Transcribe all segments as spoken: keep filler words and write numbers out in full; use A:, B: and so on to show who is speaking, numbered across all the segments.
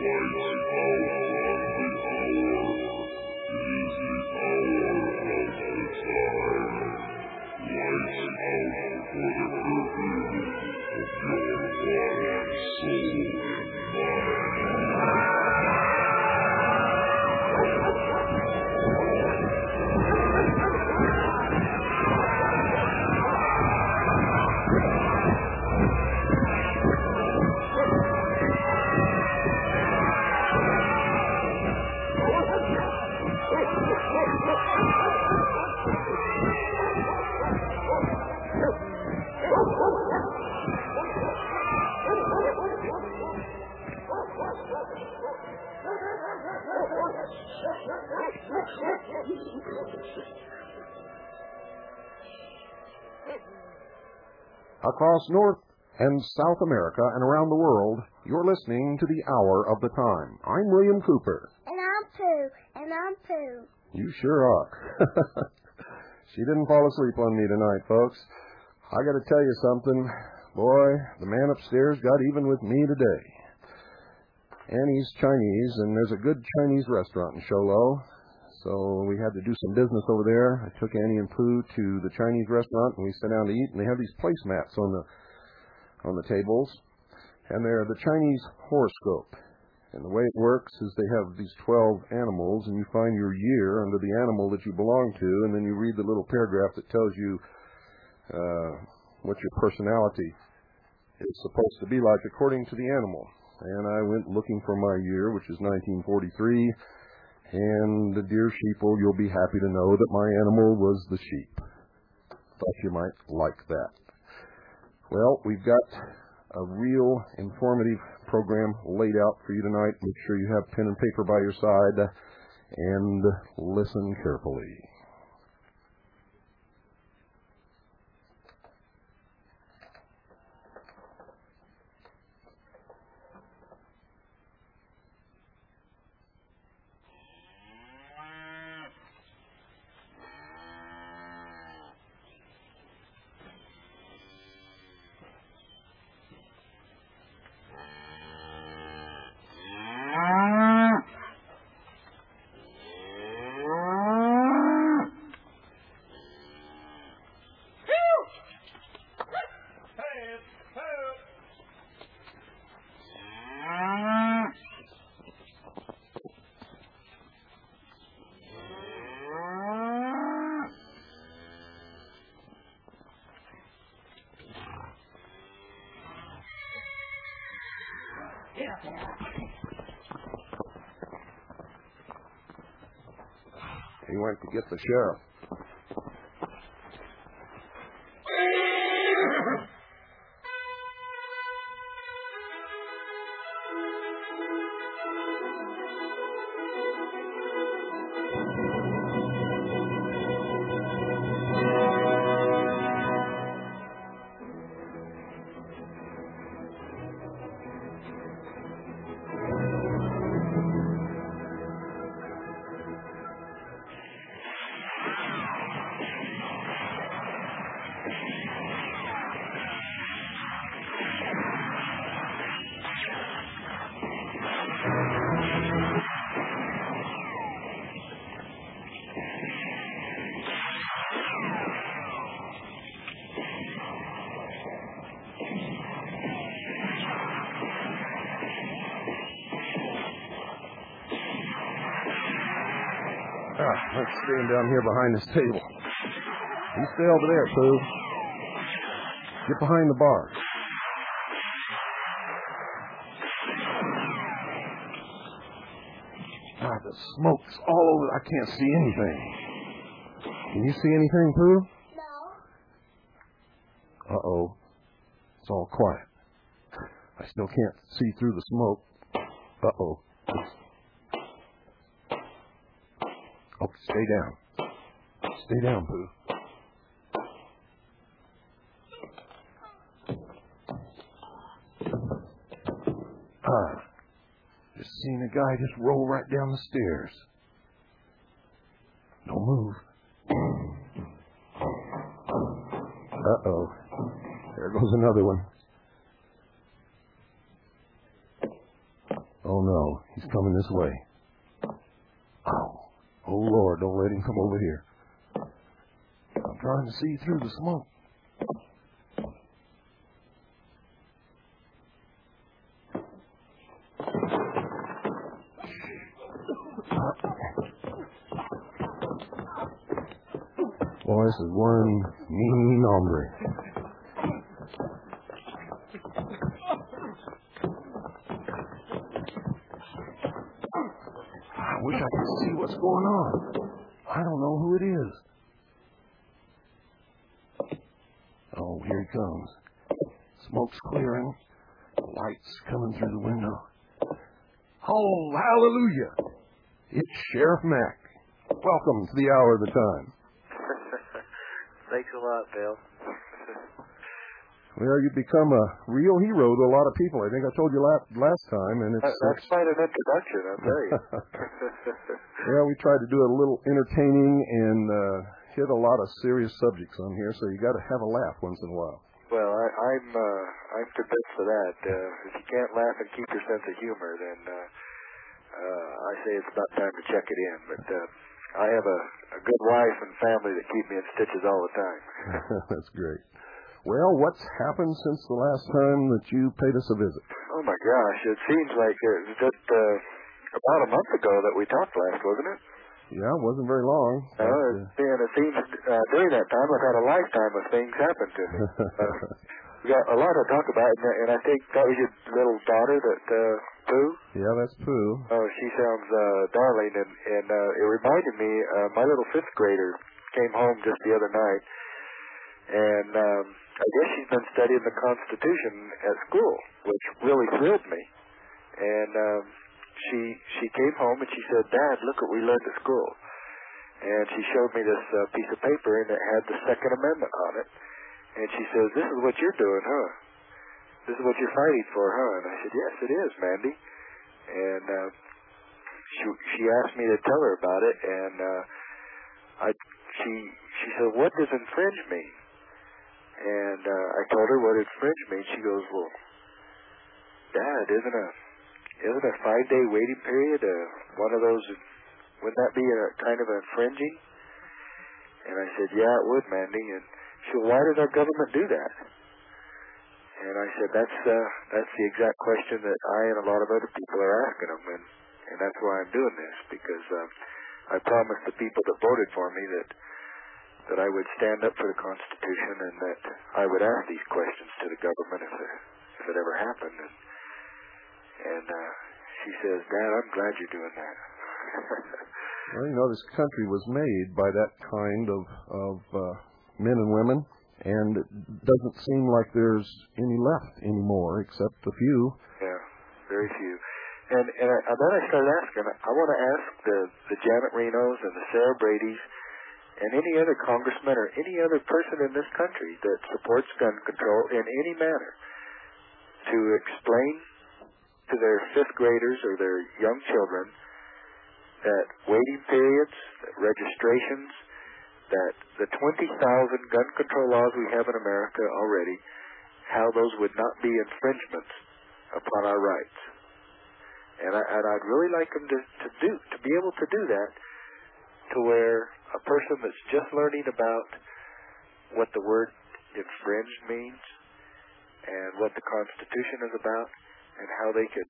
A: Across North and South America and around the world, you're listening to the Hour of the Time. I'm William Cooper.
B: And I'm Pooh. And I'm Pooh.
A: You sure are. She didn't fall asleep on me tonight, folks. I got to tell you something. Boy, the man upstairs got even with me today. Annie's Chinese, and there's a good Chinese restaurant in Sholo. So we had to do some business over there. I took Annie and Pooh to the Chinese restaurant, and we sat down to eat, and they have these placemats on the on the tables, and they're the Chinese horoscope. And the way it works is they have these twelve animals, and you find your year under the animal that you belong to, and then you read the little paragraph that tells you uh, what your personality is supposed to be like according to the animal. And I went looking for my year, which is nineteen forty-three, and the dear sheeple, you'll be happy to know that my animal was the sheep. Thought you might like that. Well, we've got a real informative program laid out for you tonight. Make sure you have pen and paper by your side and listen carefully. He went to get the sheriff. Ah, let's stand down here behind this table. You stay over there, Pooh. Get behind the bar. Ah, the smoke's all over. I can't see anything. Can you see anything, Pooh?
B: No.
A: Uh-oh. It's all quiet. I still can't see through the smoke. Uh-oh. Oh, stay down. Stay down, Pooh. Ah. Just seen a guy just roll right down the stairs. Don't move. Uh-oh. There goes another one. Oh, no. He's coming this way. Oh. Oh, Lord, don't let him come over here. I'm trying to see through the smoke. Boy, this is one mean hombre. I wish I could see what's going on. I don't know who it is. Oh, here he comes. Smoke's clearing. Lights coming through the window. Oh, hallelujah. It's Sheriff Mack. Welcome to the hour of the time.
C: Thanks a lot, Bill.
A: Well, you've become a real hero to a lot of people. I think I told you last, last time, and it's...
C: That, that's quite an introduction, I'll tell you.
A: Well, we try to do it a little entertaining and uh, hit a lot of serious subjects on here, so you got to have a laugh once in a while.
C: Well, I, I'm uh, I'm convinced of that. Uh, if you can't laugh and keep your sense of humor, then uh, uh, I say it's about time to check it in. But uh, I have a, a good wife and family that keep me in stitches all the time.
A: That's great. Well, what's happened since the last time that you paid us a visit?
C: Oh, my gosh. It seems like it was just uh, about a month ago that we talked last, wasn't it?
A: Yeah, it wasn't very long.
C: No, uh, and it seems uh, during that time I've had a lifetime of things happen to me. uh, we got a lot to talk about, and, and I think that was your little daughter, that uh, Pooh.
A: Yeah, that's Pooh.
C: Oh, she sounds uh, darling, and, and uh, it reminded me, uh, my little fifth grader came home just the other night, and um, I guess she's been studying the Constitution at school, which really thrilled me. And um, she she came home and she said, "Dad, look what we learned at school." And she showed me this uh, piece of paper, and it had the Second Amendment on it. And she says, "This is what you're doing, huh? This is what you're fighting for, huh?" And I said, "Yes, it is, Mandy." And uh, she she asked me to tell her about it, and uh, I she she said, "What does infringe mean?" And uh, I told her what infringe means. She goes, "Well, Dad, isn't a isn't a five day waiting period uh, one of those? Wouldn't that be a kind of infringing?" And I said, "Yeah, it would, Mandy." And she said, "Why does our government do that?" And I said, "That's uh, that's the exact question that I and a lot of other people are asking them, and and that's why I'm doing this, because uh, I promised the people that voted for me that." that I would stand up for the Constitution, and that I would ask these questions to the government if it, if it ever happened. And, and uh, she says, "Dad, I'm glad you're doing that."
A: Well, you know, this country was made by that kind of, of uh, men and women, and it doesn't seem like there's any left anymore, except a few.
C: Yeah, very few. And, and, I, and then I started asking, I want to ask the, the Janet Renos and the Sarah Bradys and any other congressman or any other person in this country that supports gun control in any manner to explain to their fifth graders or their young children that waiting periods, that registrations, that the twenty thousand gun control laws we have in America already, how those would not be infringements upon our rights. And, I, and I'd really like them to, to do, to be able to do that, to where a person that's just learning about what the word infringed means and what the Constitution is about and how they could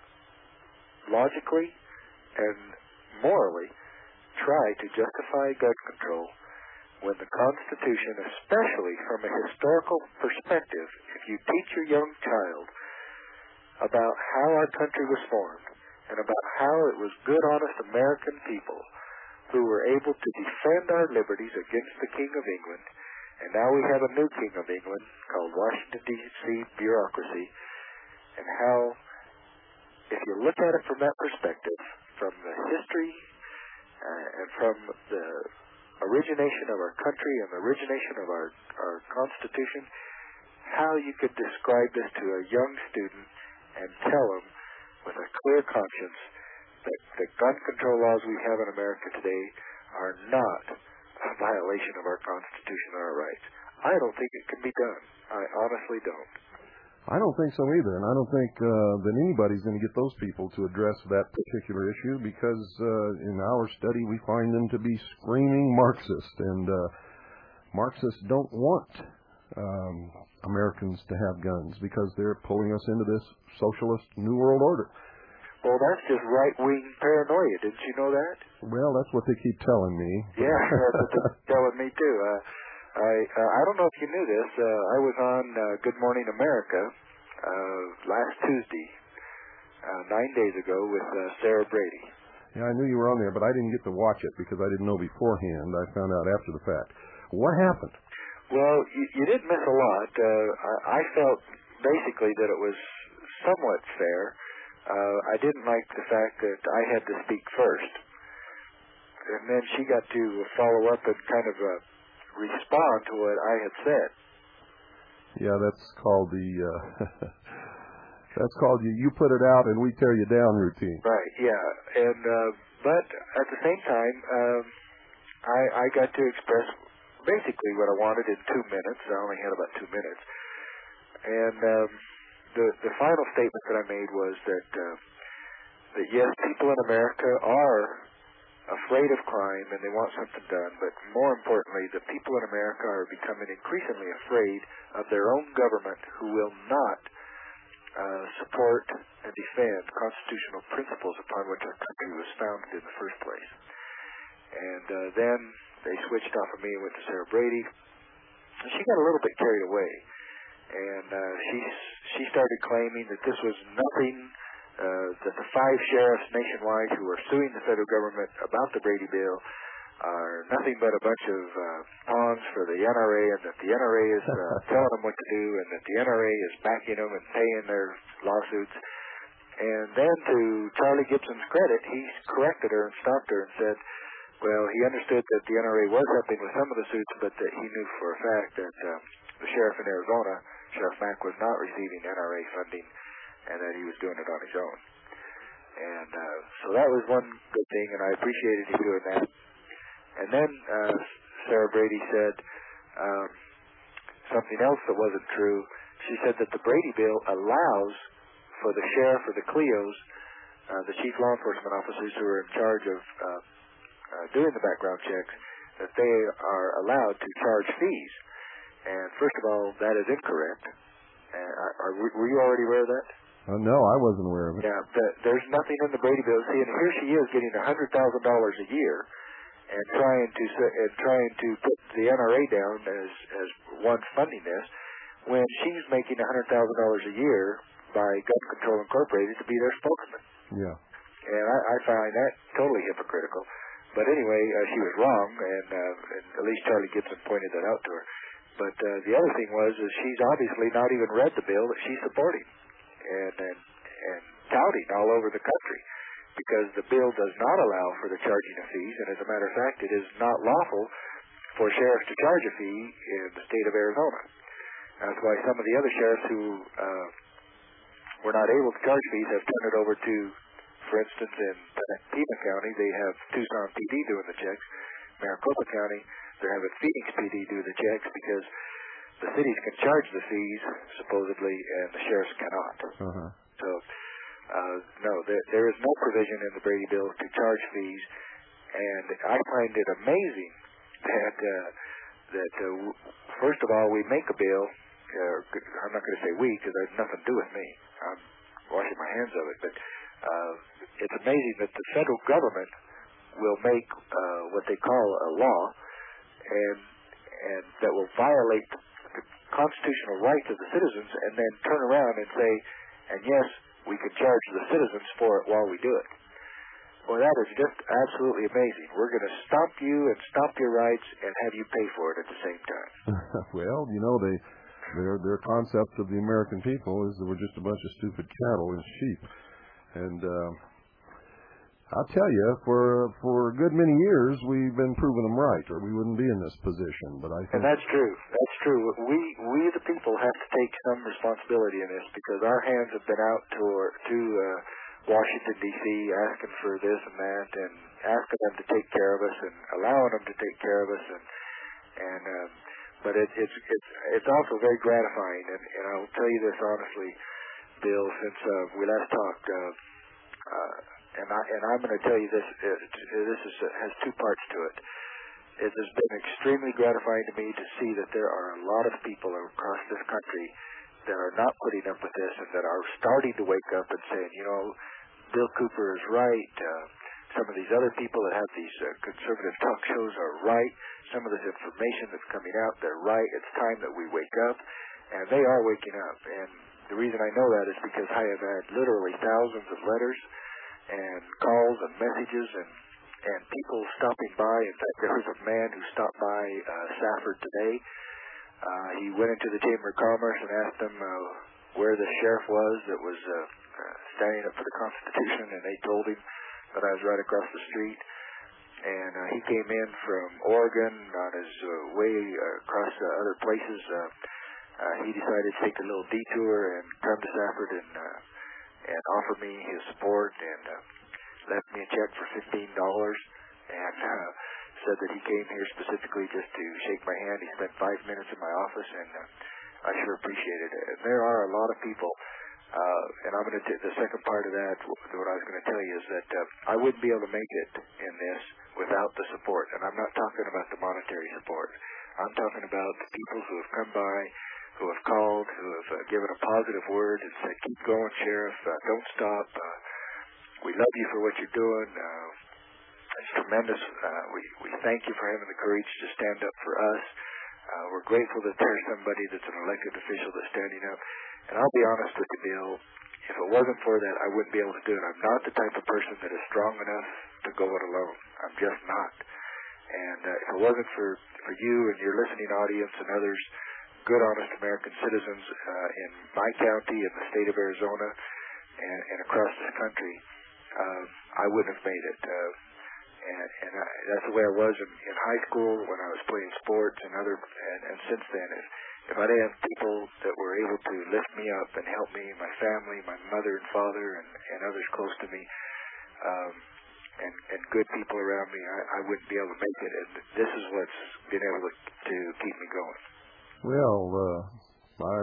C: logically and morally try to justify gun control when the Constitution, especially from a historical perspective, if you teach your young child about how our country was formed and about how it was good, honest American people who were able to defend our liberties against the King of England, and now we have a new King of England called Washington, D C bureaucracy, and how, if you look at it from that perspective, from the history uh, and from the origination of our country and the origination of our, our Constitution, how you could describe this to a young student and tell them with a clear conscience that the gun control laws we have in America today are not a violation of our Constitution or our rights. I don't think it can be done. I honestly don't.
A: I don't think so either, and I don't think uh, that anybody's going to get those people to address that particular issue because uh, in our study we find them to be screaming Marxist, and uh, Marxists don't want um, Americans to have guns because they're pulling us into this socialist New World Order.
C: Well, that's just right-wing paranoia. Didn't you know that?
A: Well, that's what they keep telling me.
C: Yeah, that's what they're telling me, too. Uh, I uh, I don't know if you knew this. Uh, I was on uh, Good Morning America uh, last Tuesday, uh, nine days ago, with uh, Sarah Brady.
A: Yeah, I knew you were on there, but I didn't get to watch it because I didn't know beforehand. I found out after the fact. What happened?
C: Well, you, you didn't miss a lot. Uh, I, I felt basically that it was somewhat fair. Uh, I didn't like the fact that I had to speak first. And then she got to follow up and kind of uh, respond to what I had said.
A: Yeah, that's called the, uh, that's called you, you put it out and we tear you down routine.
C: Right, yeah. And, uh, but at the same time, uh, I, I got to express basically what I wanted in two minutes. I only had about two minutes. And, um, The, the final statement that I made was that, uh, that yes, people in America are afraid of crime and they want something done, but more importantly, the people in America are becoming increasingly afraid of their own government who will not uh, support and defend constitutional principles upon which our country was founded in the first place. And uh, then they switched off of me and went to Sarah Brady, and she got a little bit carried away. And uh, she she started claiming that this was nothing, uh, that the five sheriffs nationwide who are suing the federal government about the Brady bill are nothing but a bunch of uh, pawns for the N R A, and that the N R A is uh, telling them what to do, and that the N R A is backing them and paying their lawsuits. And then to Charlie Gibson's credit, he corrected her and stopped her and said, well, he understood that the N R A was helping with some of the suits, but that he knew for a fact that uh, the sheriff in Arizona, Sheriff Mack, was not receiving N R A funding and that he was doing it on his own. And uh, so that was one good thing, and I appreciated him doing that. And then uh, Sarah Brady said um, something else that wasn't true. She said that the Brady bill allows for the sheriff or the C L E Os, uh, the chief law enforcement officers who are in charge of uh, uh, doing the background checks, that they are allowed to charge fees. And first of all, that is incorrect. And are, are, were you already aware of that?
A: Uh, no, I wasn't aware of it.
C: Yeah, the, there's nothing in the Brady bill. See, and here she is getting one hundred thousand dollars a year and trying to and trying to put the N R A down as as one funding this, when she's making one hundred thousand dollars a year by Gun Control Incorporated to be their spokesman.
A: Yeah.
C: And I, I find that totally hypocritical. But anyway, uh, she was wrong, and, uh, and at least Charlie Gibson pointed that out to her. But uh, the other thing was is she's obviously not even read the bill that she's supporting and, and, and touting all over the country, because the bill does not allow for the charging of fees, and as a matter of fact, it is not lawful for sheriffs to charge a fee in the state of Arizona. That's why some of the other sheriffs who uh, were not able to charge fees have turned it over to, for instance, in Pima County, they have Tucson P D doing the checks. Maricopa County, they're having Phoenix P D do the checks because the cities can charge the fees, supposedly, and the sheriffs cannot.
A: Uh-huh.
C: So, uh, no, there, there is no provision in the Brady bill to charge fees, and I find it amazing that, uh, that uh, w- first of all, we make a bill. Uh, I'm not going to say we, because there's nothing to do with me. I'm washing my hands of it, but uh, it's amazing that the federal government will make uh, what they call a law, and and that will violate the constitutional rights of the citizens, and then turn around and say, and yes, we can charge the citizens for it while we do it. Well, that is just absolutely amazing. We're going to stop you and stop your rights and have you pay for it at the same time.
A: Well, you know, they their their concept of the American people is that we're just a bunch of stupid cattle and sheep, and. Uh, I'll tell you, for for a good many years, we've been proving them right, or we wouldn't be in this position. But I think,
C: and that's true. That's true. We we the people have to take some responsibility in this, because our hands have been out to to uh, Washington D C asking for this and that, and asking them to take care of us, and allowing them to take care of us, and and uh, but it, it's it's it's also very gratifying, and, and I'll tell you this honestly, Bill, since uh, we last talked, uh, uh, and I and I'm going to tell you this. Uh, this is uh, has two parts to it. It has been extremely gratifying to me to see that there are a lot of people across this country that are not putting up with this and that are starting to wake up and saying, you know, Bill Cooper is right. Uh, some of these other people that have these uh, conservative talk shows are right. Some of this information that's coming out, they're right. It's time that we wake up, and they are waking up. And the reason I know that is because I have had literally thousands of letters and calls and messages and and people stopping by. In fact, there was a man who stopped by uh, Safford today. Uh, he went into the Chamber of Commerce and asked them uh, where the sheriff was that was uh, uh, standing up for the Constitution, and they told him that I was right across the street. And uh, he came in from Oregon on his uh, way uh, across uh, other places. Uh, uh, he decided to take a little detour and come to Safford and uh, and offer me his support, and uh, left me a check for fifteen dollars, and uh, said that he came here specifically just to shake my hand. He spent five minutes in my office, and uh, I sure appreciated it. And there are a lot of people, uh, and I'm going to t- the second part of that, what I was going to tell you is that uh, I wouldn't be able to make it in this without the support. And I'm not talking about the monetary support. I'm talking about the people who have come by, who have called, who have uh, given a positive word and said, keep going, Sheriff, uh, don't stop. Uh, we love you for what you're doing. Uh, it's tremendous. Uh, we, we thank you for having the courage to stand up for us. Uh, we're grateful that there's somebody that's an elected official that's standing up. And I'll be honest with you, Bill, if it wasn't for that, I wouldn't be able to do it. I'm not the type of person that is strong enough to go it alone. I'm just not. And uh, if it wasn't for, for you and your listening audience and others, good, honest American citizens uh, in my county, in the state of Arizona, and, and across this country, uh, I wouldn't have made it. Uh, and and I, that's the way I was in, in high school when I was playing sports and other. And, and since then, if, if I didn't have people that were able to lift me up and help me, my family, my mother and father, and, and others close to me, um, and, and good people around me, I, I wouldn't be able to make it. And this is what's been able to, to keep me going.
A: Well, uh, I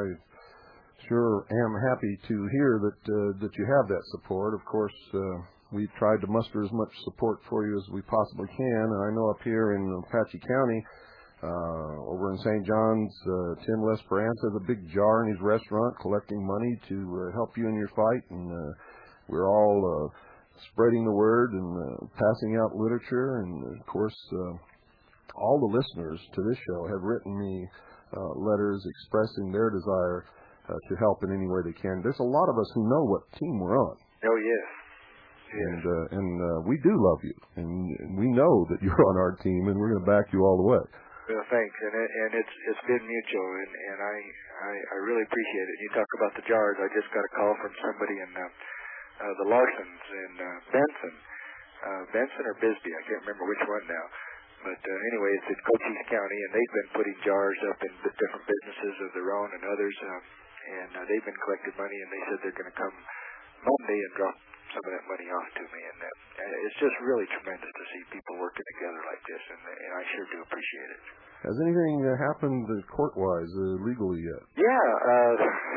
A: sure am happy to hear that uh, that you have that support. Of course, uh, we've tried to muster as much support for you as we possibly can. And I know up here in Apache County, uh, over in Saint John's, uh, Tim Lesperance has a big jar in his restaurant collecting money to uh, help you in your fight. And uh, we're all uh, spreading the word and uh, passing out literature. And, of course, uh, all the listeners to this show have written me Uh, letters expressing their desire uh, to help in any way they can. There's a lot of us who know what team we're on.
C: Oh, yes. yes.
A: And uh, and uh, we do love you. And we know that you're on our team, and we're going to back you all the way.
C: Well, thanks. And it, and it's it's been mutual, and, and I, I, I really appreciate it. You talk about the jars. I just got a call from somebody in uh, uh, the Larsons in uh, Benson. Uh, Benson or Bisbee, I can't remember which one now. But uh, anyway, it's in Cochise County, and they've been putting jars up in different businesses of their own and others, uh, and uh, they've been collecting money, and they said they're going to come Monday and drop some of that money off to me. And uh, it's just really tremendous to see people working together like this, and, and I sure do appreciate it.
A: Has anything uh, happened uh, court-wise, uh, legally yet?
C: Yeah, uh,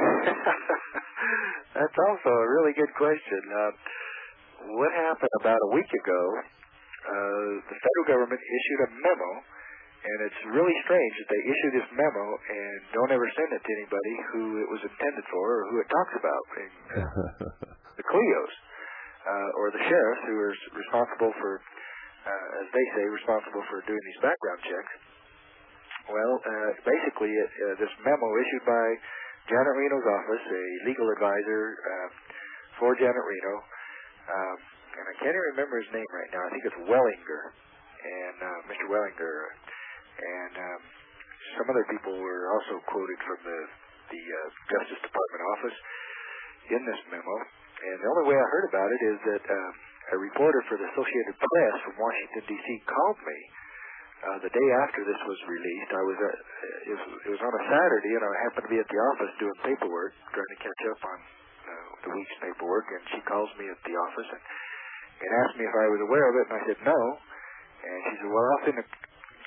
C: that's also a really good question. Uh, what happened about a week ago? Uh, the federal government issued a memo, and it's really strange that they issue this memo and don't ever send it to anybody who it was intended for or who it talks about. And, uh, the C L E Os, uh, or the sheriffs who are responsible for, uh, as they say, responsible for doing these background checks. Well, uh, basically, it, uh, this memo issued by Janet Reno's office, a legal advisor uh, for Janet Reno, um, and I can't even remember his name right now. I think it's Wellinger, and uh, Mister Wellinger, and um, some other people were also quoted from the the uh, Justice Department office in this memo. And the only way I heard about it is that um, a reporter for the Associated Press from Washington D C called me uh, the day after this was released. I was at, it was it was on a Saturday, and I happened to be at the office doing paperwork, trying to catch up on uh, the week's paperwork. And she calls me at the office and. and asked me if I was aware of it, and I said no. And she said, well, I'll send a,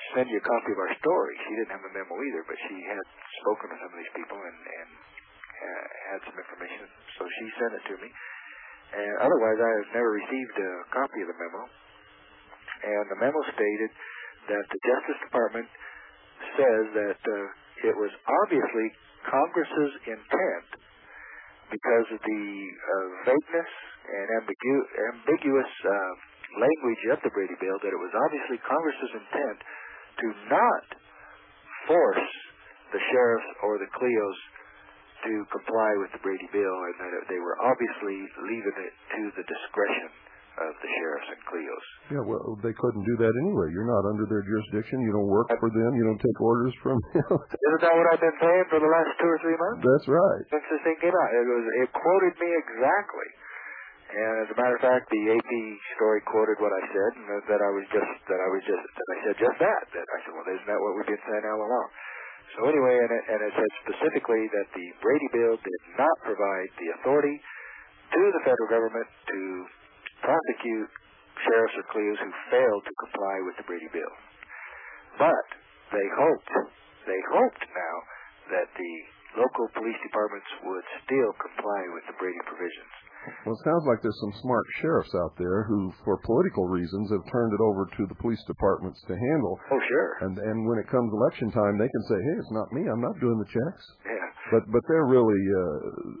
C: send you a copy of our story. She didn't have a memo either, but she had spoken to some of these people and, and uh, had some information, so she sent it to me. And otherwise, I have never received a copy of the memo. And the memo stated that the Justice Department says that uh, it was obviously Congress's intent, because of the uh, vagueness and ambigu- ambiguous uh, language of the Brady Bill, that it was obviously Congress's intent to not force the sheriffs or the C L E Os to comply with the Brady Bill, and that they were obviously leaving it to the discretion of the sheriffs and C L E Os.
A: Yeah, well, they couldn't do that anyway. You're not under their jurisdiction. You don't work for them. You don't take orders from them.
C: Isn't that what I've been saying for the last two or three months?
A: That's right.
C: Since this thing came out. It, was, it quoted me exactly. And as a matter of fact, the A P story quoted what I said, and that I was just, that I was just, that I said just that. That I said, well, isn't that what we've been saying all along? So anyway, and it, and it said specifically that the Brady Bill did not provide the authority to the federal government to prosecute sheriffs or C L E Os who failed to comply with the Brady Bill. But they hoped, they hoped now that the local police departments would still comply with the Brady provisions.
A: Well, it sounds like there's some smart sheriffs out there who, for political reasons, have turned it over to the police departments to handle.
C: Oh, sure.
A: And and when it comes election time, they can say, hey, it's not me. I'm not doing the checks.
C: Yeah.
A: But but they're really uh,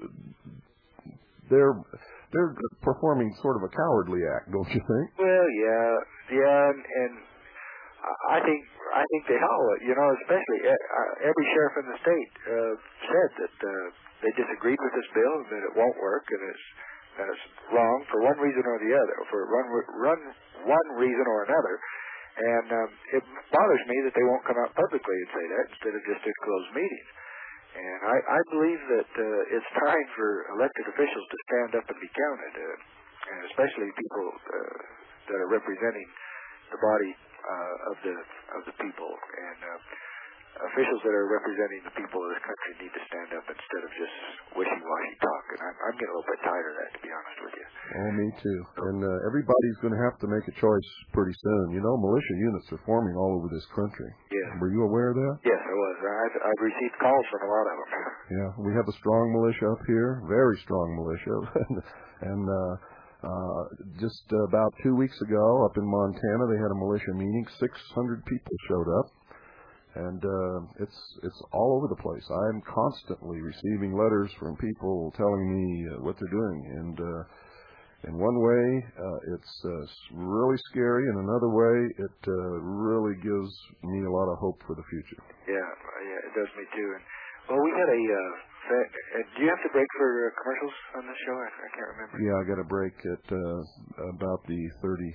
A: they're they're performing sort of a cowardly act, don't you think?
C: Well, yeah, yeah, and, and I think I think they all, you know, especially uh, every sheriff in the state uh, said that uh, they disagreed with this bill and that it won't work and it's and it's wrong for one reason or the other, for one run one reason or another. And um, it bothers me that they won't come out publicly and say that instead of just at closed meetings. And I, I believe that uh, it's time for elected officials to stand up and be counted, uh, and especially people uh, that are representing the body uh, of the of the people. And uh, officials that are representing the people of this country need to stand up instead of just wishy-washy talk. And I'm, I'm getting a little bit tired of that, to be honest with you.
A: Oh, me too. And uh, everybody's going to have to make a choice pretty soon. You know, militia units are forming all over this country.
C: Yes.
A: Were you aware of that?
C: Yes, I was. I've, I've received calls from a lot of them.
A: Yeah, we have a strong militia up here, very strong militia. and uh, uh, just about two weeks ago, up in Montana, they had a militia meeting. six hundred people showed up. And uh, it's it's all over the place. I'm constantly receiving letters from people telling me uh, what they're doing. And uh, in one way, uh, it's uh, really scary. In another way, it uh, really gives me a lot of hope for the future.
C: Yeah, yeah, it does me too. And well, we had a. Uh, fa- uh, do you have to break for uh, commercials on this show? I, I can't remember.
A: Yeah, I got a break at uh, about the thirty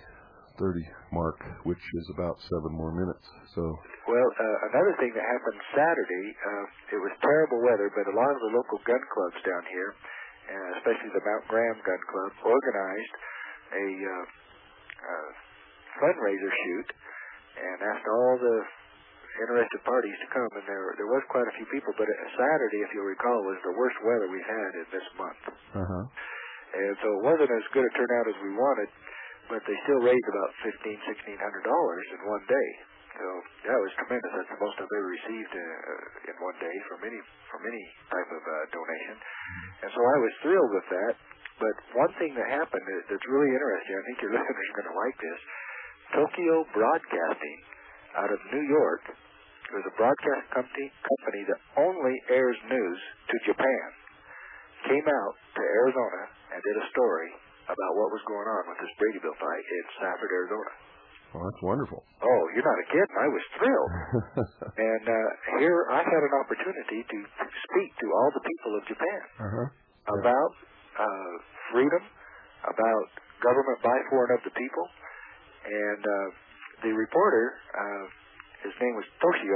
A: mark, which is about seven more minutes. So.
C: Well, uh, another thing that happened Saturday, uh, it was terrible weather, but a lot of the local gun clubs down here, uh, especially the Mount Graham Gun Club, organized a uh, uh, fundraiser shoot and asked all the interested parties to come. And there there was quite a few people, but Saturday, if you'll recall, was the worst weather we've had in this month.
A: Uh-huh.
C: And so it wasn't as good a turnout as we wanted, but they still raised about fifteen, sixteen hundred dollars in one day. So that was tremendous. That's the most I've ever received uh, in one day from any from any type of uh, donation. And so I was thrilled with that. But one thing that happened that's really interesting, I think your listeners are going to like this. Tokyo Broadcasting out of New York, was a broadcast company company that only airs news to Japan, came out to Arizona and did a story about what was going on with this Brady Bill fight in Safford, Arizona.
A: Well, that's wonderful.
C: Oh, you're not a kid. I was thrilled. and uh, here I had an opportunity to speak to all the people of Japan
A: uh-huh.
C: about uh, freedom, about government by, for, and of the people. And uh, the reporter, uh, his name was Toshio,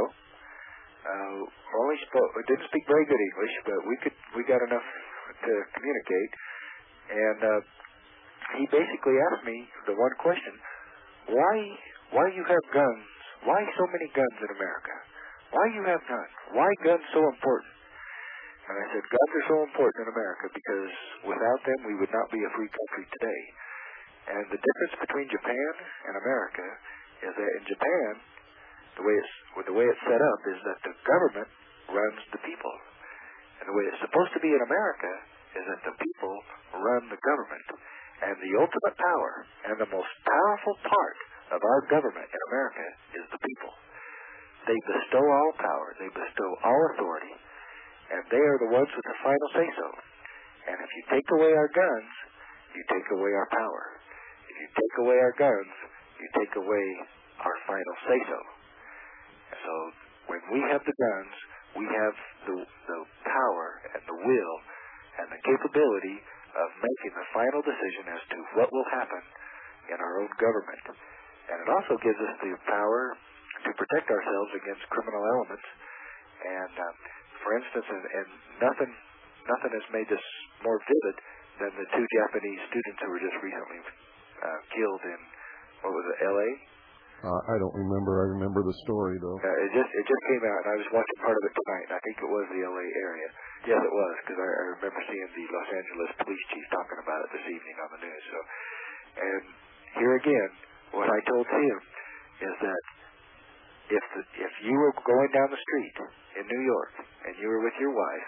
C: uh, only spoke, didn't speak very good English, but we could we got enough to communicate. And uh, he basically asked me the one question: Why, why you have guns? Why so many guns in America? Why you have guns? Why guns so important? And I said, guns are so important in America because without them we would not be a free country today. And the difference between Japan and America is that in Japan, the way it's the way it's set up is that the government runs the people, and the way it's supposed to be in America is that the people run the government, and the ultimate power and the most powerful part of our government in America is the people. They bestow all power, they bestow all authority, and they are the ones with the final say-so. And if you take away our guns, you take away our power. If you take away our guns, you take away our final say-so. So when we have the guns, we have the, the power and the will and the capability of making the final decision as to what will happen in our own government. And it also gives us the power to protect ourselves against criminal elements. And um, for instance, and, and nothing nothing has made this more vivid than the two Japanese students who were just recently uh, killed in, what was it, L A?
A: Uh, I don't remember. I remember the story, though.
C: Uh, it just it just came out, and I was watching part of it tonight, and I think it was the L A area. Yes, it was, because I, I remember seeing the Los Angeles police chief talking about it this evening on the news. So, and here again, what I told him is that if the, if you were going down the street in New York and you were with your wife,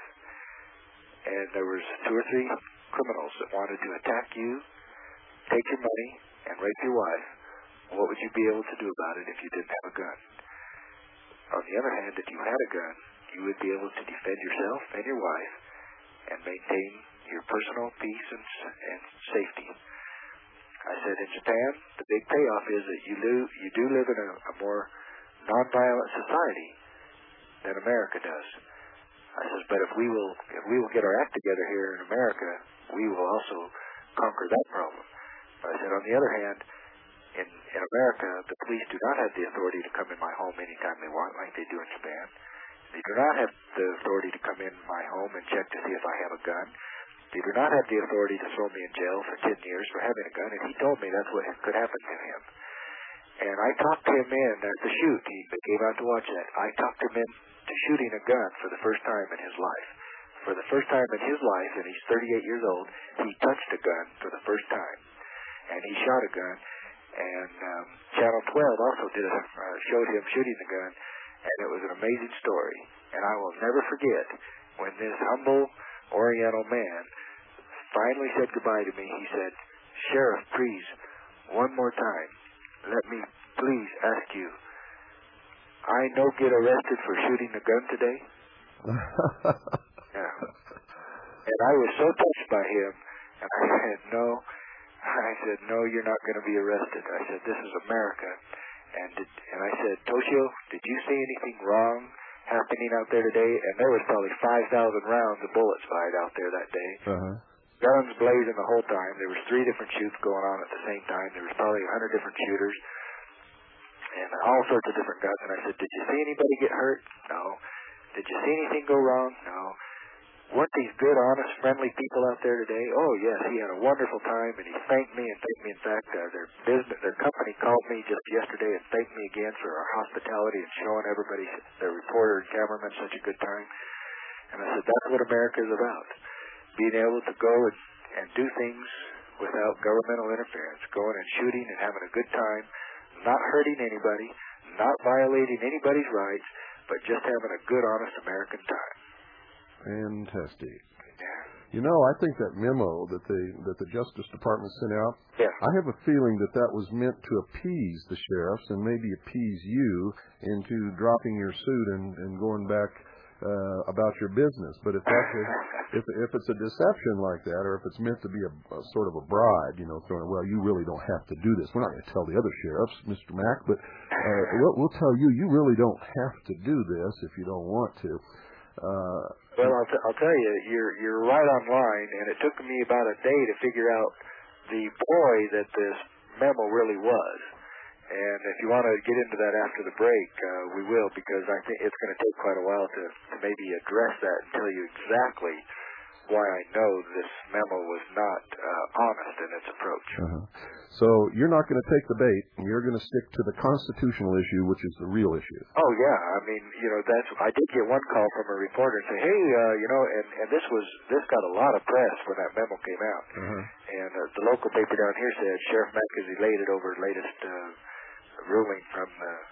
C: and there was two or three criminals that wanted to attack you, take your money, and rape your wife, what would you be able to do about it if you didn't have a gun? On the other hand, if you had a gun, you would be able to defend yourself and your wife and maintain your personal peace and, and safety. I said in Japan, the big payoff is that you, do, you do live in a, a more nonviolent society than America does. I says, but if we will if we will get our act together here in America, we will also conquer that problem. But I said, on the other hand, in, in America, the police do not have the authority to come in my home anytime they want, like they do in Japan. They do not have the authority to come in my home and check to see if I have a gun. They do not have the authority to throw me in jail for ten years for having a gun, and he told me that's what could happen to him. And I talked him in at the shoot. He came out to watch that. I talked him in to shooting a gun for the first time in his life. For the first time in his life, and he's thirty-eight years old, he touched a gun for the first time. And he shot a gun. And um, Channel twelve also did a, uh, showed him shooting the gun, and it was an amazing story. And I will never forget when this humble Oriental man finally said goodbye to me. He said, "Sheriff, please, one more time, let me please ask you, I no get arrested for shooting a gun today?" Yeah. And I was so touched by him, and I said, no. I said, no, you're not going to be arrested. I said, this is America. And did, and I said, Toshio, did you see anything wrong happening out there today? And there was probably five thousand rounds of bullets fired out there that day.
A: Uh-huh.
C: Guns blazing the whole time. There was three different shoots going on at the same time. There was probably a hundred different shooters and all sorts of different guns. And I said, did you see anybody get hurt? No. Did you see anything go wrong? No. Weren't these good, honest, friendly people out there today? Oh, yes, he had a wonderful time, and he thanked me and thanked me. In fact, uh, their business, their company called me just yesterday and thanked me again for our hospitality and showing everybody, their reporter and cameraman, such a good time. And I said, that's what America is about, being able to go and, and do things without governmental interference, going and shooting and having a good time, not hurting anybody, not violating anybody's rights, but just having a good, honest American time.
A: Fantastic.
C: Yeah.
A: You know, I think that memo that the that the Justice Department sent out,
C: yeah.
A: I have a feeling that that was meant to appease the sheriffs and maybe appease you into dropping your suit and, and going back uh, about your business. But if that's a, if if it's a deception like that, or if it's meant to be a, a sort of a bribe, you know, throwing, well, you really don't have to do this. We're not going to tell the other sheriffs, Mister Mack, but uh, we'll, we'll tell you, you really don't have to do this if you don't want to. Uh,
C: well, I'll, t- I'll tell you, you're you're right on line, and it took me about a day to figure out the ploy that this memo really was. And if you want to get into that after the break, uh, we will, because I think it's going to take quite a while to, to maybe address that and tell you exactly why I know this memo was not uh, honest in its approach.
A: Uh-huh. So you're not going to take the bait, and you're going to stick to the constitutional issue, which is the real issue.
C: Oh yeah, I mean, you know, that's. I did get one call from a reporter and say, hey, uh, you know, and, and this was this got a lot of press when that memo came out,
A: uh-huh.
C: and uh, the local paper down here said Sheriff Mack is elated over latest uh, ruling from the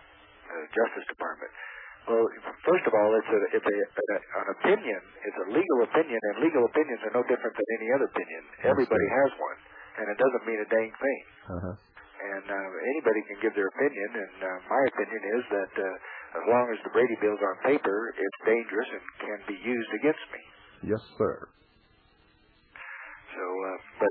C: the Justice Department. Well, first of all, it's a it's a, a an opinion. It's a legal opinion, and legal opinions are no different than any other opinion. Everybody has one, and it doesn't mean a dang thing.
A: Uh-huh.
C: And uh, anybody can give their opinion, and uh, my opinion is that uh, as long as the Brady Bill's on paper, it's dangerous and can be used against me.
A: Yes, sir.
C: So, uh, but...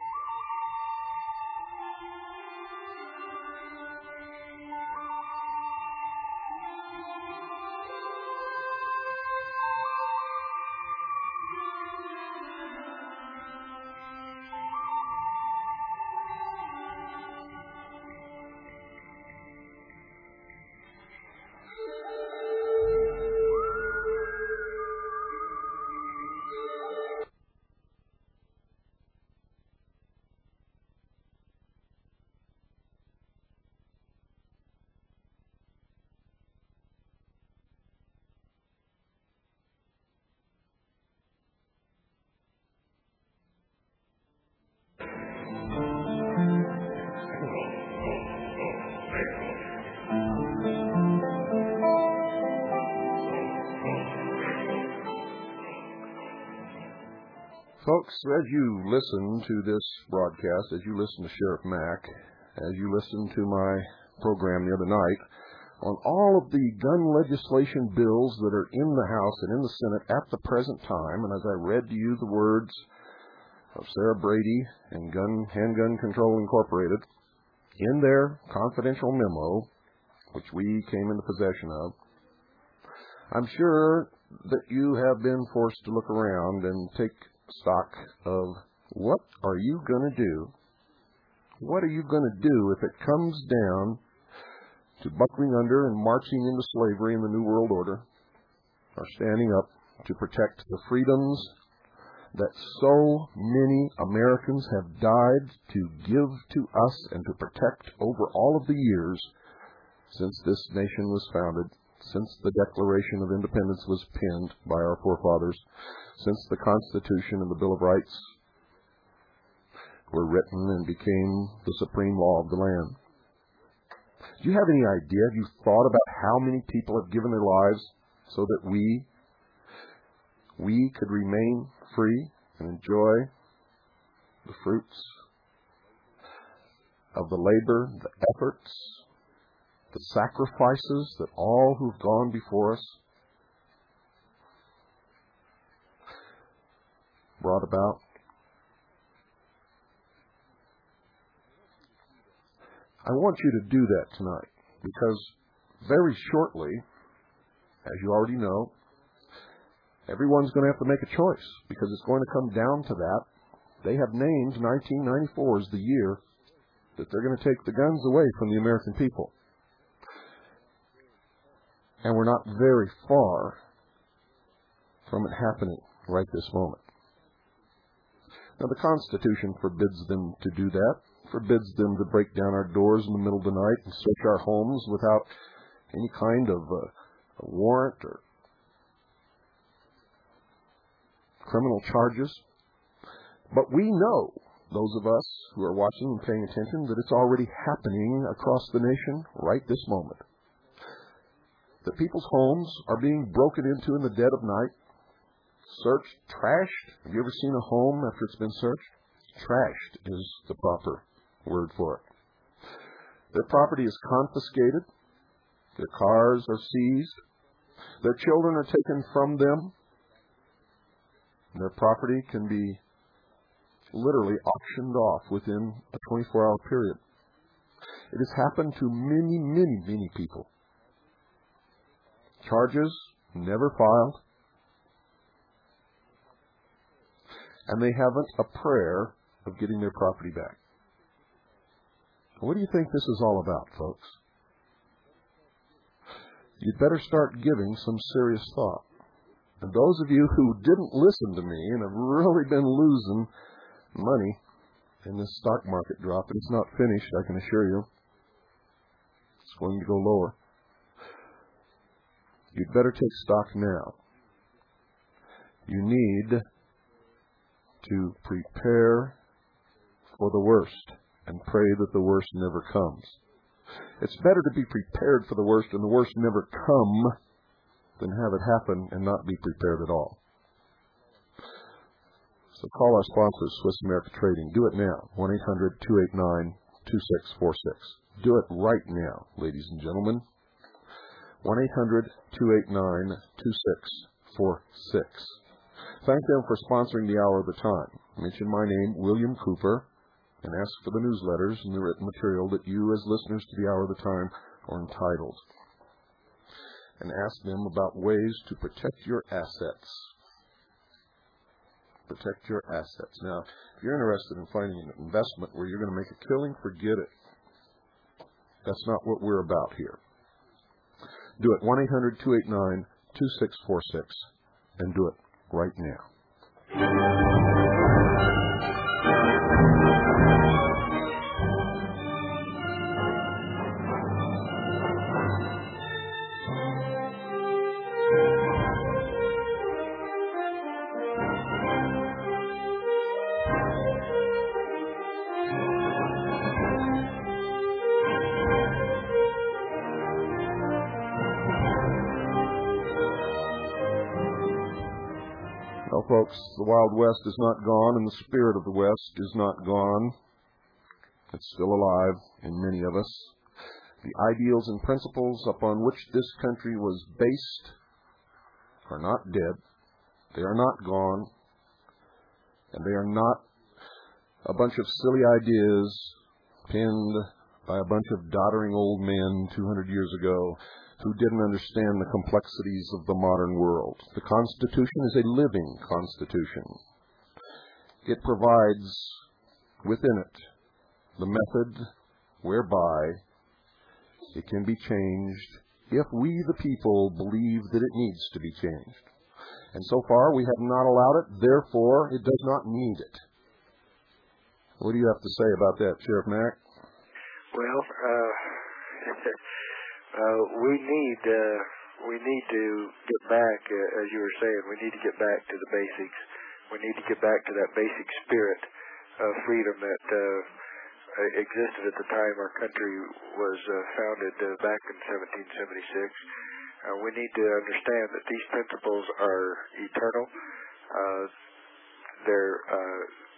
A: Folks, as you listen to this broadcast, as you listen to Sheriff Mack, as you listen to my program the other night, on all of the gun legislation bills that are in the House and in the Senate at the present time, and as I read to you the words of Sarah Brady and Gun Handgun Control Incorporated in their confidential memo, which we came into possession of, I'm sure that you have been forced to look around and take stock of what are you going to do? What are you going to do if it comes down to buckling under and marching into slavery in the New World Order, or standing up to protect the freedoms that so many Americans have died to give to us and to protect over all of the years since this nation was founded, since the Declaration of Independence was penned by our forefathers, since the Constitution and the Bill of Rights were written and became the supreme law of the land. Do you have any idea, have you thought about how many people have given their lives so that we, we could remain free and enjoy the fruits of the labor, the efforts, the sacrifices that all who've gone before us brought about? I want you to do that tonight, because very shortly, as you already know, everyone's going to have to make a choice, because it's going to come down to that. They have named nineteen ninety-four as the year that they're going to take the guns away from the American people. And we're not very far from it happening right this moment. Now, the Constitution forbids them to do that, forbids them to break down our doors in the middle of the night and search our homes without any kind of uh, a warrant or criminal charges. But we know, those of us who are watching and paying attention, that it's already happening across the nation right this moment. That people's homes are being broken into in the dead of night, searched, trashed. Have you ever seen a home after it's been searched? Trashed is the proper word for it. Their property is confiscated. Their cars are seized. Their children are taken from them. Their property can be literally auctioned off within a twenty-four hour period. It has happened to many, many, many people. Charges never filed. And they haven't a prayer of getting their property back. What do you think this is all about, folks? You'd better start giving some serious thought. And those of you who didn't listen to me and have really been losing money in this stock market drop, and it's not finished, I can assure you. It's going to go lower. You'd better take stock now. You need to prepare for the worst and pray that the worst never comes. It's better to be prepared for the worst and the worst never come than have it happen and not be prepared at all. So call our sponsors, Swiss America Trading. Do it now, one eight hundred two eight nine two six four six. Do it right now, ladies and gentlemen. one eight hundred two eight nine two six four six. Thank them for sponsoring the Hour of the Time. Mention my name, William Cooper, and ask for the newsletters and the written material that you, as listeners to the Hour of the Time, are entitled. And ask them about ways to protect your assets. Protect your assets. Now, if you're interested in finding an investment where you're going to make a killing, forget it. That's not what we're about here. Do it, one eight hundred two eight nine two six four six, and do it right now. Well, folks, the Wild West is not gone, and the spirit of the West is not gone. It's still alive in many of us. The ideals and principles upon which this country was based are not dead. They are not gone. And they are not a bunch of silly ideas penned by a bunch of doddering old men two hundred years ago who didn't understand the complexities of the modern world. The Constitution is a living Constitution. It provides within it the method whereby it can be changed if we, the people, believe that it needs to be changed. And so far, we have not allowed it. Therefore, it does not need it. What do you have to say about that, Sheriff Mack?
C: Well, uh, uh, we need uh, we need to get back, uh, as you were saying, we need to get back to the basics. We need to get back to that basic spirit of freedom that uh, existed at the time our country was uh, founded uh, back in seventeen seventy-six. Uh, we need to understand that these principles are eternal. Uh, they're uh,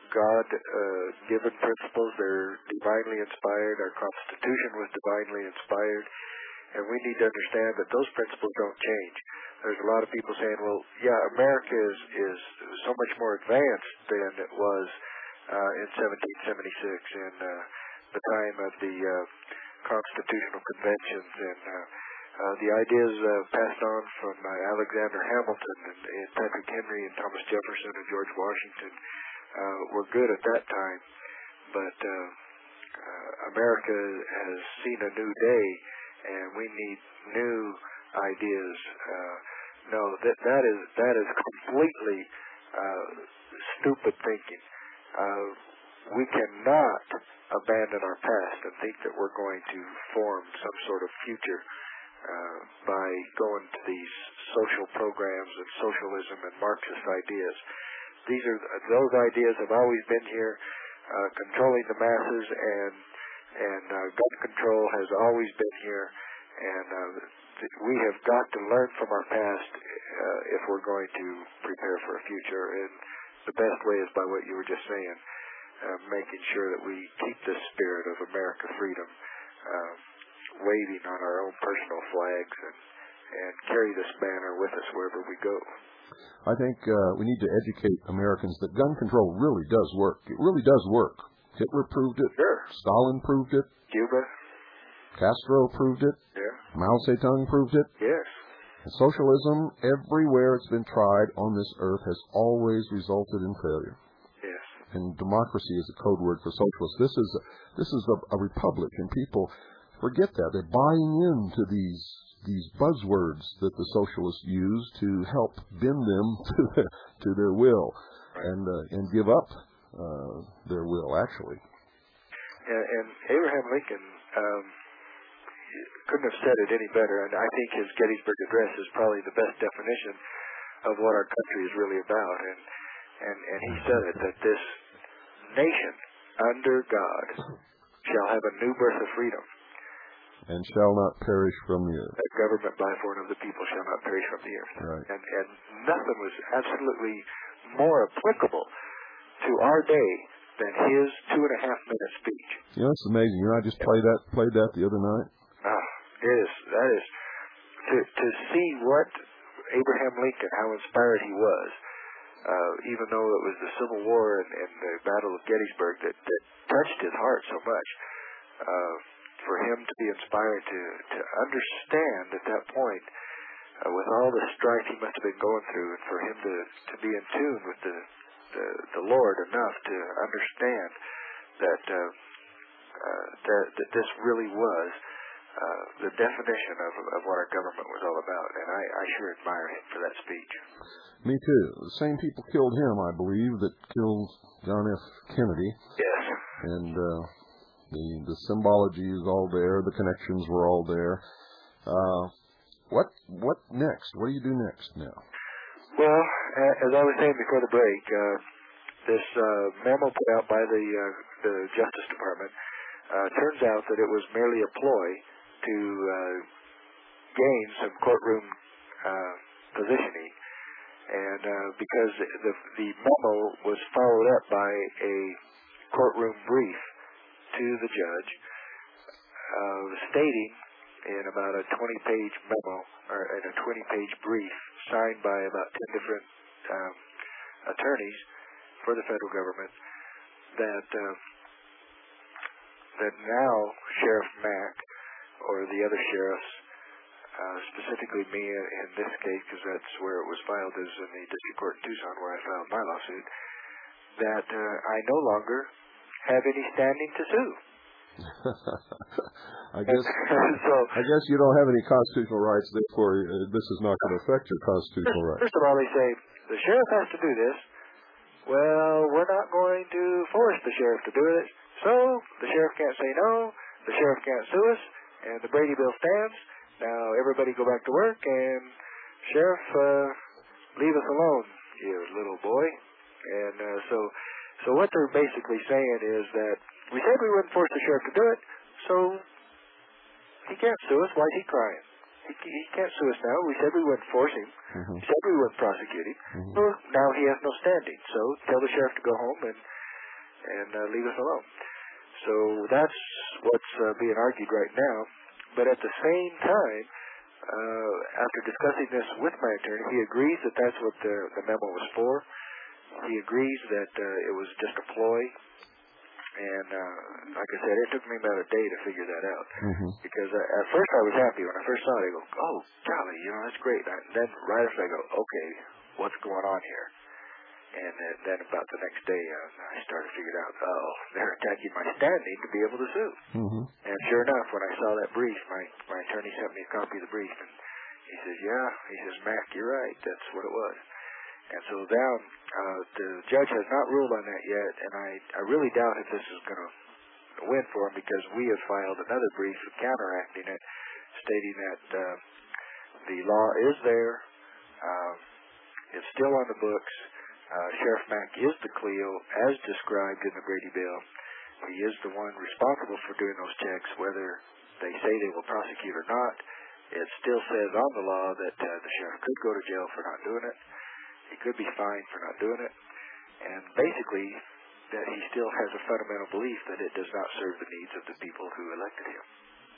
C: God-given uh, principles. They're divinely inspired. Our Constitution was divinely inspired. And we need to understand that those principles don't change. There's a lot of people saying, well, yeah, America is, is so much more advanced than it was uh, in seventeen seventy-six in uh, the time of the uh, constitutional conventions and uh, uh, the ideas uh, passed on from uh, Alexander Hamilton and, and Patrick Henry and Thomas Jefferson and George Washington uh, were good at that time. But uh, uh, America has seen a new day, and we need new ideas. Uh, no, that that is that is completely uh, stupid thinking. Uh, we cannot abandon our past and think that we're going to form some sort of future uh, by going to these social programs and socialism and Marxist ideas. These are those ideas have always been here, uh, controlling the masses, and and uh, gun control has always been here, and uh, we have got to learn from our past uh, if we're going to prepare for a future. And the best way is by what you were just saying, uh, making sure that we keep this spirit of America freedom uh, waving on our own personal flags and, and carry this banner with us wherever we go.
A: I think uh, we need to educate Americans that gun control really does work. It really does work. Hitler proved it.
C: Sure.
A: Stalin proved it.
C: Cuba.
A: Castro proved it.
C: Yeah.
A: Mao Zedong proved it.
C: Yes.
A: And socialism, everywhere it's been tried on this earth, has always resulted in failure.
C: Yes.
A: And democracy is a code word for socialist. This is a, this is a, a republic, and people forget that. They're buying into these these buzzwords that the socialists use to help bend them to their, to their will,
C: right.
A: and uh, and give up uh, their will, actually.
C: And, and Abraham Lincoln um, couldn't have said it any better, and I think his Gettysburg Address is probably the best definition of what our country is really about. And and, and he said it, that this nation under God shall have a new birth of freedom.
A: And shall not perish from the earth.
C: A government by for and of the people shall not perish from the earth.
A: Right.
C: And, and nothing was absolutely more applicable to our day than his two and a half minute speech.
A: You know, it's amazing. You know, I just played that played that the other night.
C: Ah, it is. That is to to see what Abraham Lincoln, how inspired he was, uh, even though it was the Civil War and, and the Battle of Gettysburg that, that touched his heart so much. Uh, for him to be inspired to, to understand at that point, uh, with all the strife he must have been going through, and for him to, to be in tune with the, the, the Lord enough to understand that, uh, uh, that, that this really was uh, the definition of, of what our government was all about. And I, I sure admire him for that speech.
A: Me too. The same people killed him, I believe, that killed John F. Kennedy.
C: Yes.
A: And uh, the the symbology is all there. The connections were all there. Uh, what what next? What do you do next now?
C: Well, as I was saying before the break, uh, this uh, memo put out by the uh, the Justice Department uh, turns out that it was merely a ploy to uh, gain some courtroom uh, positioning, and uh, because the the memo was followed up by a courtroom brief to the judge, uh, stating in about a twenty-page memo, or in a twenty-page brief signed by about ten different um, attorneys for the federal government, that uh, that now Sheriff Mack or the other sheriffs, uh, specifically me in this case, because that's where it was filed, is in the district court in Tucson, where I filed my lawsuit, that uh, I no longer have any standing to sue.
A: I guess
C: so,
A: I guess you don't have any constitutional rights, therefore uh, this is not going to affect your constitutional
C: first,
A: rights.
C: First of all, they say, the sheriff has to do this. Well, we're not going to force the sheriff to do it. So, the sheriff can't say no, the sheriff can't sue us, and the Brady bill stands. Now, everybody go back to work, and sheriff, uh, leave us alone, you little boy. And uh, so, so what they're basically saying is that we said we wouldn't force the sheriff to do it, so he can't sue us. Why is he crying? He, he can't sue us now. We said we wouldn't force him.
A: Mm-hmm.
C: We said we wouldn't prosecute him.
A: Mm-hmm.
C: Well, now he has no standing. So tell the sheriff to go home and and uh, leave us alone. So that's what's uh, being argued right now. But at the same time, uh, after discussing this with my attorney, he agrees that that's what the, the memo was for. He agrees that uh, it was just a ploy. And uh, like I said, it took me about a day to figure that out.
A: Mm-hmm.
C: Because uh, at first I was happy. When I first saw it, I go, oh, golly, you know, that's great. And then right after I go, okay, what's going on here? And uh, then about the next day, uh, I started figuring out, oh, they're attacking my standing to be able to sue.
A: Mm-hmm.
C: And sure enough, when I saw that brief, my, my attorney sent me a copy of the brief. And he says, yeah, he says, Mac, you're right. That's what it was. And so now uh, the judge has not ruled on that yet, and I, I really doubt if this is going to win for him, because we have filed another brief counteracting it, stating that uh, the law is there, um, it's still on the books. Uh, Sheriff Mack is the Cleo as described in the Brady bill. He is the one responsible for doing those checks, whether they say they will prosecute or not. It still says on the law that uh, the sheriff could go to jail for not doing it. He could be fined for not doing it. And basically, that he still has a fundamental belief that it does not serve the needs of the people who elected him.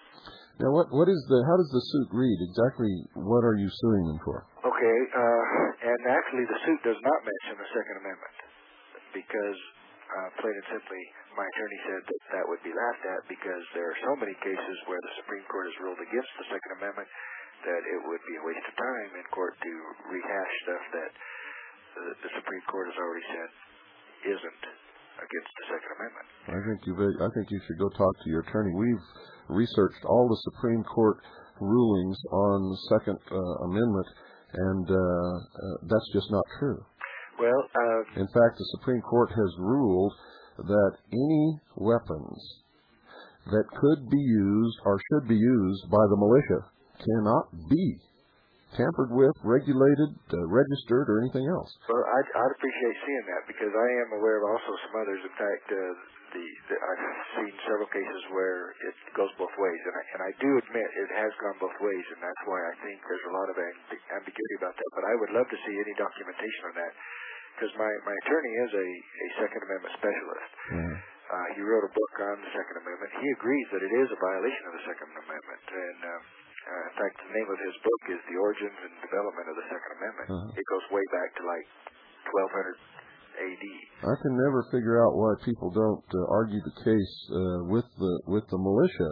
A: Now, what what is the how does the suit read exactly? What are you suing them for?
C: Okay, uh, and actually, the suit does not mention the Second Amendment, because uh, plain and simply, my attorney said that that would be laughed at, because there are so many cases where the Supreme Court has ruled against the Second Amendment that it would be a waste of time in court to rehash stuff that the, the Supreme Court has already said isn't against the Second Amendment.
A: I think you I think you should go talk to your attorney. We've researched all the Supreme Court rulings on the Second uh, Amendment, and uh, uh, that's just not true.
C: Well, uh,
A: in fact, the Supreme Court has ruled that any weapons that could be used or should be used by the militia cannot be tampered with, regulated, uh, registered, or anything else.
C: Well, I'd, I'd appreciate seeing that, because I am aware of also some others. In fact, uh, the, the I've seen several cases where it goes both ways, and I, and I do admit it has gone both ways, and that's why I think there's a lot of amb- ambiguity about that. But I would love to see any documentation on that, because my, my attorney is a, a Second Amendment specialist.
A: Mm.
C: Uh, he wrote a book on the Second Amendment. He agrees that it is a violation of the Second Amendment, and um, uh, in fact, the name of his book is The Origins and Development of the Second Amendment. Uh-huh. It goes way back to like twelve hundred A D.
A: I can never figure out why people don't uh, argue the case uh, with the with the militia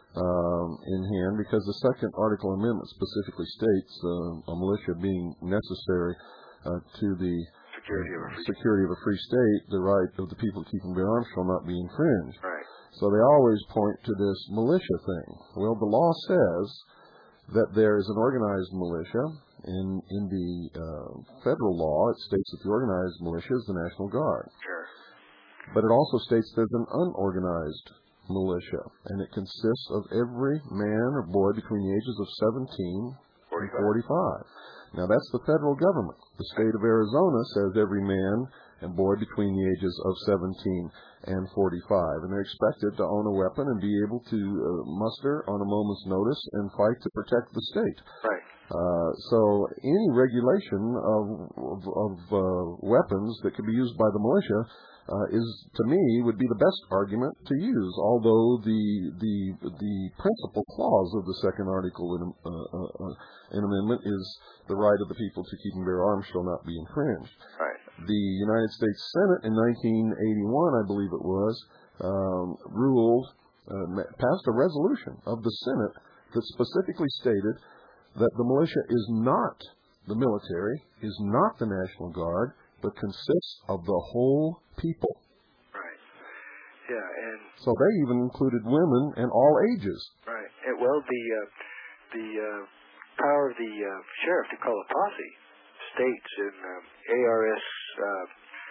A: um, in hand, because the Second Article Amendment specifically states uh, a militia being necessary uh, to the
C: security of, a free
A: security of a free state, the right of the people to keep and bear arms shall not be infringed.
C: Right.
A: So they always point to this militia thing. Well, the law says that there is an organized militia. In in the uh, federal law, it states that the organized militia is the National Guard.
C: Sure.
A: But it also states there's an unorganized militia, and it consists of every man or boy between the ages of seventeen and forty-five. Now, that's the federal government. The state of Arizona says every man and boy between the ages of seventeen and forty-five, and they're expected to own a weapon and be able to uh, muster on a moment's notice and fight to protect the state.
C: Right.
A: Uh, so any regulation of, of, of uh, weapons that could be used by the militia uh, is, to me, would be the best argument to use. Although the the the principal clause of the Second Article in, uh, uh, in Amendment is the right of the people to keep and bear arms shall not be infringed.
C: Right.
A: The United States Senate in nineteen eighty-one, I believe it was, um, ruled uh, passed a resolution of the Senate that specifically stated that the militia is not the military, is not the National Guard, but consists of the whole people.
C: Right. Yeah, and
A: so they even included women and all ages.
C: Right. And, well, the uh, the uh, power of the uh, sheriff to call a posse states in um, A R S uh,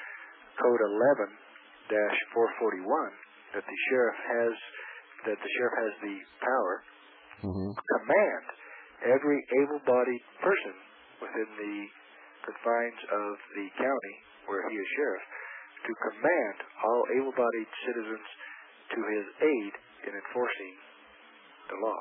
C: Code eleven dash four forty-one that the sheriff has that the sheriff has the power
A: mm-hmm.
C: to command every able-bodied person within the confines of the county where he is sheriff to command all able-bodied citizens to his aid in enforcing the law.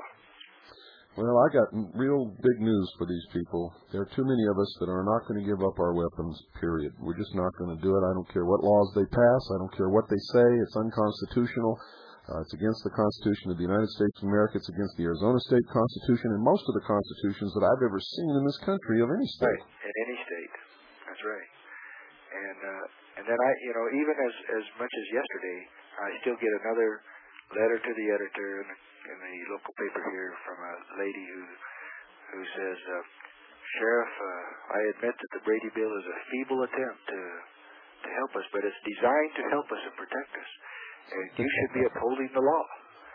A: Well, I got real big news for these people. There are too many of us that are not going to give up our weapons, period. We're just not going to do it. I don't care what laws they pass. I don't care what they say. It's unconstitutional. Uh, it's against the Constitution of the United States of America. It's against the Arizona State Constitution and most of the constitutions that I've ever seen in this country of any state.
C: Right, in any state. That's right. And uh, and then I, you know, even as as much as yesterday, I still get another letter to the editor in the, in the local paper here from a lady who who says, uh, Sheriff, uh, I admit that the Brady Bill is a feeble attempt to to help us, but it's designed to help us and protect us. And you should be upholding the law.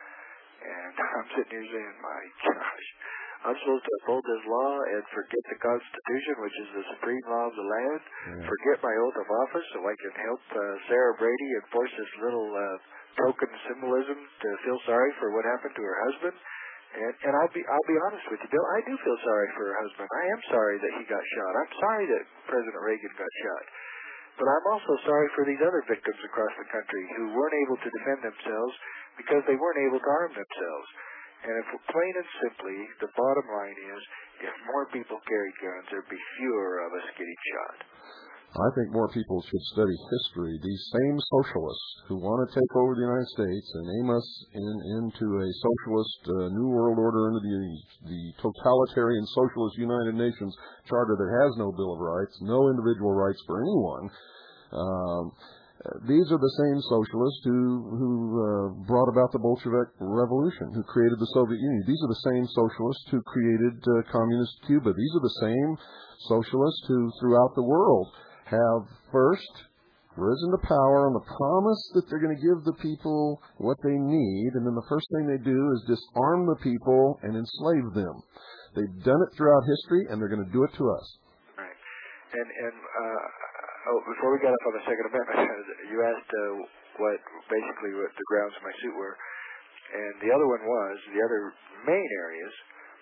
C: And I'm sitting here saying, my gosh, I'm supposed to uphold this law and forget the Constitution, which is the supreme law of the land,
A: yeah.
C: forget my oath of office so I can help uh, Sarah Brady enforce this little uh, token symbolism to feel sorry for what happened to her husband. And, and I'll be I'll be honest with you, Bill, I do feel sorry for her husband. I am sorry that he got shot. I'm sorry that President Reagan got shot. But I'm also sorry for these other victims across the country who weren't able to defend themselves because they weren't able to arm themselves. And if plain and simply, the bottom line is, if more people carried guns, there'd be fewer of us getting shot.
A: I think more people should study history. These same socialists who want to take over the United States and aim us in, into a socialist uh, New World Order under the, the totalitarian socialist United Nations Charter that has no Bill of Rights, no individual rights for anyone. Um, these are the same socialists who, who uh, brought about the Bolshevik Revolution, who created the Soviet Union. These are the same socialists who created uh, communist Cuba. These are the same socialists who, throughout the world, have first risen to power on the promise that they're going to give the people what they need, and then the first thing they do is disarm the people and enslave them. They've done it throughout history, and they're going to do it to us.
C: Right. And, and uh, oh, before we got up on the Second Amendment, you asked uh, what basically what the grounds of my suit were, and the other one was, the other main areas,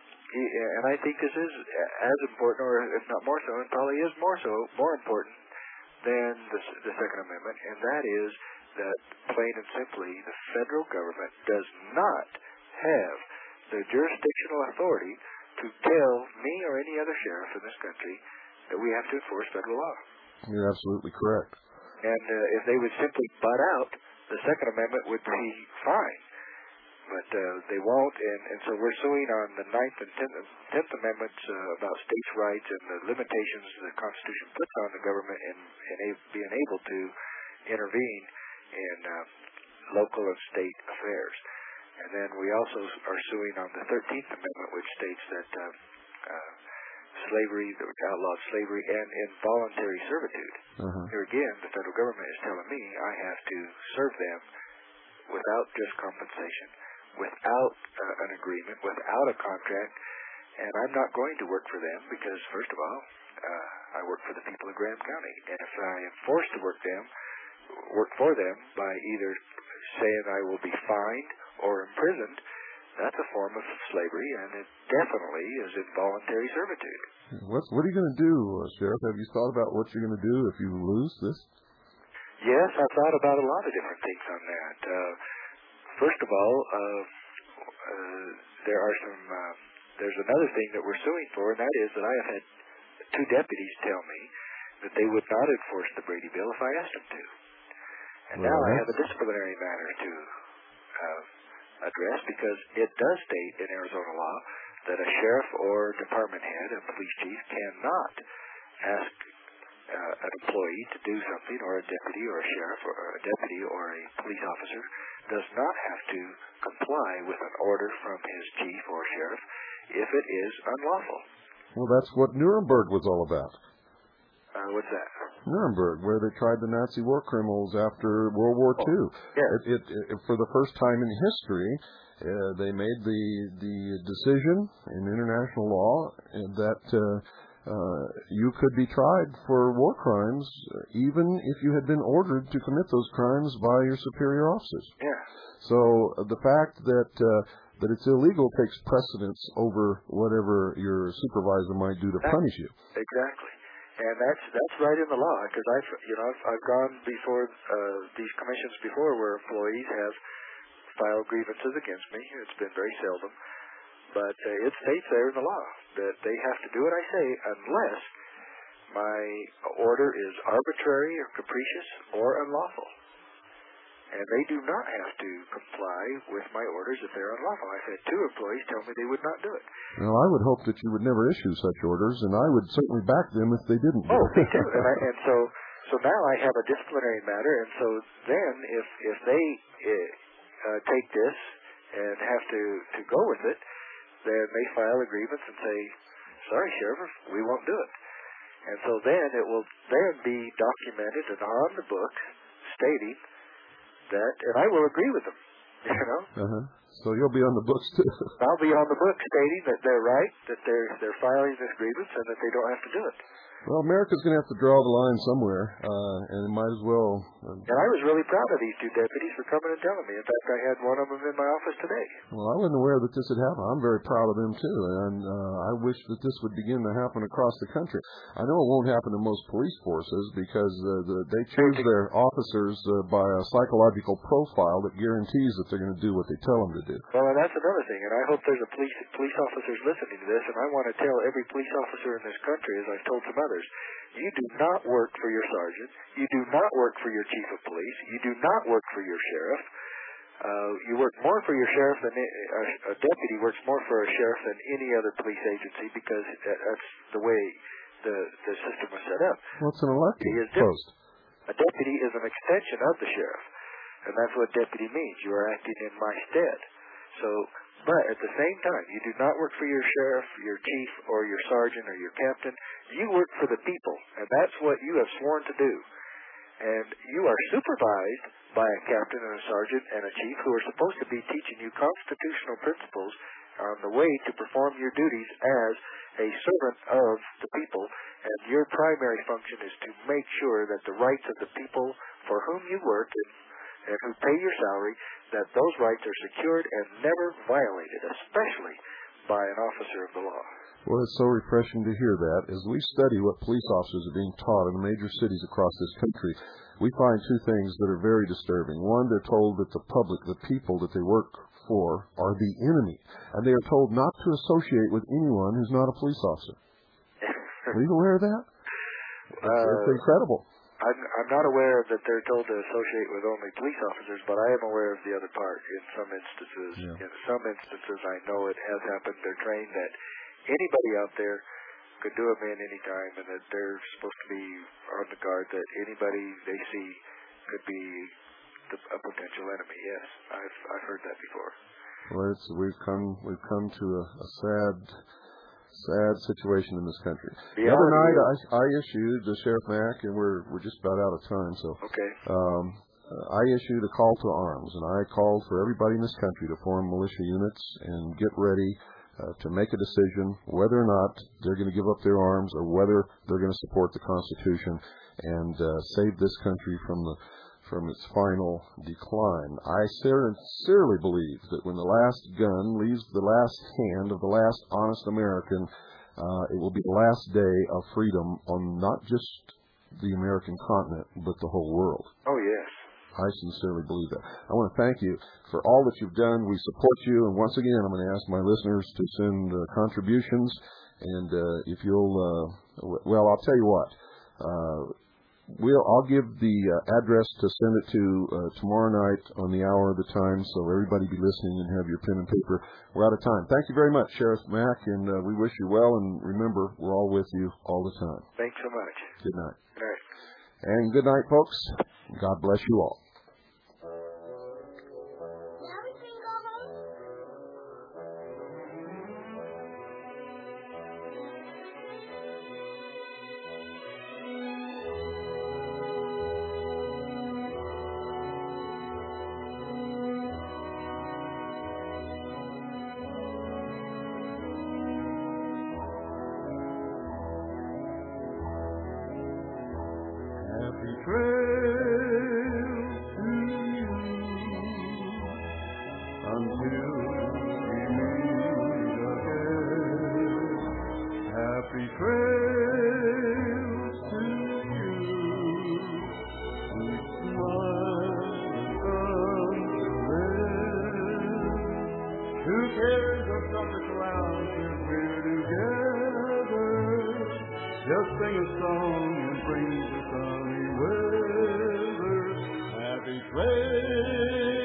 C: and I think this is as important, or if not more so, and probably is more so, more important than the, the Second Amendment, and that is that, plain and simply, the federal government does not have the jurisdictional authority to tell me or any other sheriff in this country that we have to enforce federal law.
A: You're absolutely correct.
C: And uh, if they would simply butt out, the Second Amendment would be fine. But uh, they won't, and, and so we're suing on the Ninth and Tenth, Tenth Amendments uh, about states' rights and the limitations the Constitution puts on the government in, in a, being able to intervene in uh, local and state affairs. And then we also are suing on the Thirteenth Amendment, which states that uh, uh, slavery, that outlawed slavery and involuntary servitude.
A: Uh-huh.
C: Here again, the federal government is telling me I have to serve them without just compensation, without uh, an agreement, without a contract, and I'm not going to work for them because, first of all, uh, I work for the people of Graham County, and if I am forced to work them, work for them by either saying I will be fined or imprisoned, that's a form of slavery, and it definitely is involuntary servitude.
A: What's, what are you going to do, uh, Sheriff? Have you thought about what you're going to do if you lose this?
C: Yes, I've thought about a lot of different things on that. Uh, first of all, uh, uh, there are some. Uh, there's another thing that we're suing for, and that is that I have had two deputies tell me that they would not enforce the Brady Bill if I asked them to. And
A: well,
C: now I have a disciplinary matter to uh, address because it does state in Arizona law that a sheriff or department head, a police chief, cannot ask uh, an employee to do something, or a deputy or a sheriff or a deputy or a police officer does not have to comply with an order from his chief or sheriff if it is unlawful.
A: Well, that's what Nuremberg was all about.
C: Uh, what's that?
A: Nuremberg, where they tried the Nazi war criminals after World War
C: oh,
A: Two.
C: Yeah.
A: It, it, it, for the first time in history, uh, they made the the decision in international law that uh, uh, you could be tried for war crimes even if you had been ordered to commit those crimes by your superior officers.
C: Yeah.
A: So uh, the fact that uh, that it's illegal takes precedence over whatever your supervisor might do to
C: that,
A: punish you.
C: Exactly. And that's that's right in the law, because I've you know I've, I've gone before uh, these commissions before where employees have filed grievances against me. It's been very seldom, but uh, it states there in the law that they have to do what I say unless my order is arbitrary or capricious or unlawful. And they do not have to comply with my orders if they're unlawful. I've had two employees tell me they would not do it.
A: Well, I would hope that you would never issue such orders, and I would certainly back them if they didn't.
C: Oh, me too. and, I, and so, so now I have a disciplinary matter, and so then if if they uh, take this and have to to go with it, then they file a grievance and say, "Sorry, Sheriff, we won't do it." And so then it will then be documented and on the books stating that, and I will agree with them, you know.
A: Uh-huh. So you'll be on the books too.
C: I'll be on the books stating that they're right, that they're they're filing this grievance, and that they don't have to do it.
A: Well, America's going to have to draw the line somewhere, uh, and it might as well. Uh,
C: and I was really proud of these two deputies for coming and telling me. In fact, I had one of them in my office today.
A: Well, I wasn't aware that this had happened. I'm very proud of them, too, and uh, I wish that this would begin to happen across the country. I know it won't happen in most police forces because uh, the, they choose their officers uh, by a psychological profile that guarantees that they're going to do what they tell them to do.
C: Well, and that's another thing, and I hope there's a police police officers listening to this, and I want to tell every police officer in this country, as I've told some others, you do not work for your sergeant. You do not work for your chief of police. You do not work for your sheriff. Uh, you work more for your sheriff than a, a deputy works more for a sheriff than any other police agency because that's the way the the system was set up.
A: Well, it's an elected post.
C: A deputy is an extension of the sheriff, and that's what deputy means. You are acting in my stead. So. But at the same time, you do not work for your sheriff, your chief, or your sergeant, or your captain. You work for the people, and that's what you have sworn to do. And you are supervised by a captain and a sergeant and a chief who are supposed to be teaching you constitutional principles on the way to perform your duties as a servant of the people. And your primary function is to make sure that the rights of the people for whom you work and, and who pay your salary, that those rights are secured and never violated, especially by an officer of the law.
A: Well, it's so refreshing to hear that. As we study what police officers are being taught in the major cities across this country, we find two things that are very disturbing. One, they're told that the public, the people that they work for, are the enemy, and they are told not to associate with anyone who's not a police officer. Are you aware of that? It's, uh, it's incredible.
C: I'm, I'm not aware that they're told to associate with only police officers, but I am aware of the other part in some instances.
A: Yeah.
C: In some instances, I know it has happened. They're trained that anybody out there could do them in any time, and that they're supposed to be on the guard that anybody they see could be the, a potential enemy. Yes, I've I've heard that before.
A: Well, it's, we've come we've come to a, a sad sad situation in this country. The, the other night, I, I issued the Sheriff Mack, and we're we're just about out of time. So
C: okay,
A: um, I issued a call to arms, and I called for everybody in this country to form militia units and get ready uh, to make a decision whether or not they're going to give up their arms or whether they're going to support the Constitution and uh, save this country from the from its final decline. I sincerely believe that when the last gun leaves the last hand of the last honest American, uh, it will be the last day of freedom on not just the American continent, but the whole world.
C: Oh, yes.
A: I sincerely believe that. I want to thank you for all that you've done. We support you, and once again, I'm going to ask my listeners to send uh, contributions, and uh, if you'll, uh, w- well, I'll tell you what. Uh, We'll, I'll give the uh, address to send it to uh, tomorrow night on the hour of the time, so everybody be listening and have your pen and paper. We're out of time. Thank you very much, Sheriff Mack, and uh, we wish you well, and remember, we're all with you all the time.
C: Thanks so much.
A: Good night.
C: Good night.
A: And good night, folks. God bless you all.
B: Now we can go home.
D: Happy trail to you until we meet again. Happy trails to you, sweet smile and until then. Who cares of trumpets around if we're together? Just sing a song and bring the sunny weather. Happy trail.